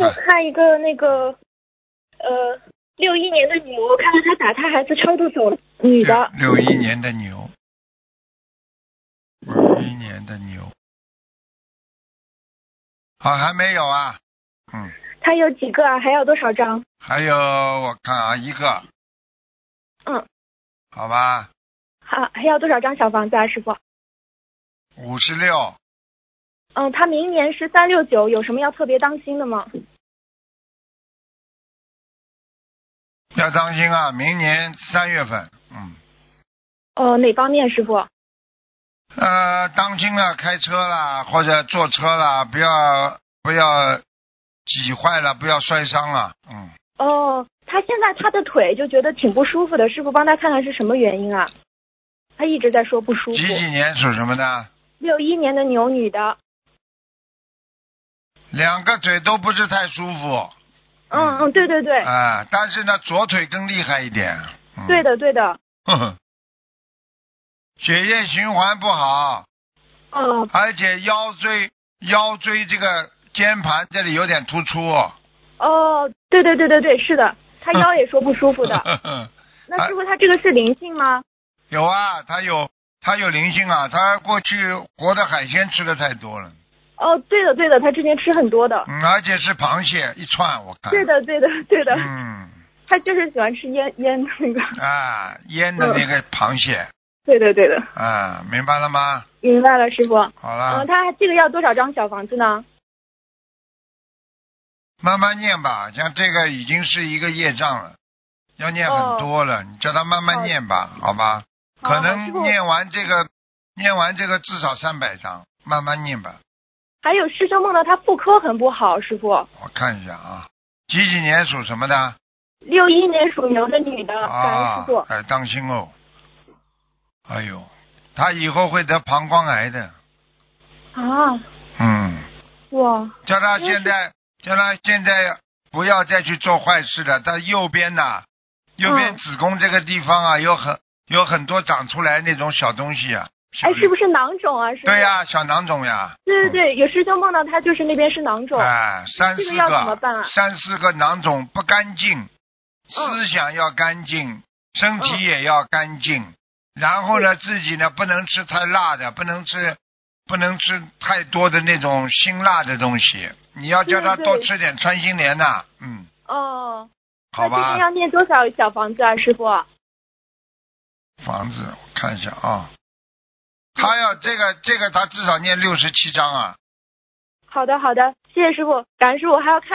看一个那个61年的牛，看到他打他孩子超度走了，女的。 61年的牛，61年的牛，还没有啊， 他有几个啊？还要多少张？ 还有我看啊，一个，好吧， 还要多少张小房子啊，师傅 ？56。 他明年是369，有什么要特别当心的吗？ 要当心啊，明年3月份， 哪方面，师傅？ 当心了，开车啦或者坐车啦，不要挤坏了，不要摔伤了， 他现在他的腿就觉得挺不舒服的，师傅帮他看看是什么原因啊？他一直在说不舒服。 几年属什么的 ？61年的牛，女的。 两个腿都不是太舒服。 对对对。 但是呢，左腿更厉害一点。 对的对的。 血液循环不好。而且腰椎这个肩盘这里有点突出。 对对对对对，是的，他腰也说不舒服的。那师傅，他这个是灵性吗？ 有啊，他有灵性啊，他过去活的海鲜吃的太多了。 对的对的，他之前吃很多的。 而且是螃蟹一串，我看。 对的对的对的。他就是喜欢吃腌的那个。 腌的那个螃蟹。 对的对的。 明白了吗？ 明白了，师傅。 好了。 他这个要多少张小房子呢？ 慢慢念吧，像这个已经是一个业障了，要念很多了，你叫他慢慢念吧，好吧？可能念完这个至少300张，慢慢念吧。 还有师兄梦到他妇科很不好，师傅。 我看一下啊，几年属什么的 ？61年属牛的女的，感恩师傅。 当心哦。哎呦，他以后会得膀胱癌的。 哇。 叫他现在不要再去做坏事了。他右边子宫这个地方啊，有很多长出来那种小东西啊。 是不是囊肿啊？ 对呀，小囊肿呀。 对对对，有师兄梦到他就是那边是囊肿。这个要怎么办啊 ？3、4个囊肿不干净，思想要干净，身体也要干净。然后呢，自己呢不能吃太辣的，不能吃太多的那种辛辣的东西。你要叫他多吃点穿心莲呐。好吧。 那今天要念多少小房子啊，师傅？ 房子我看一下啊。他要这个他至少念67章啊。 好的好的，谢谢师傅，感恩师傅，还要看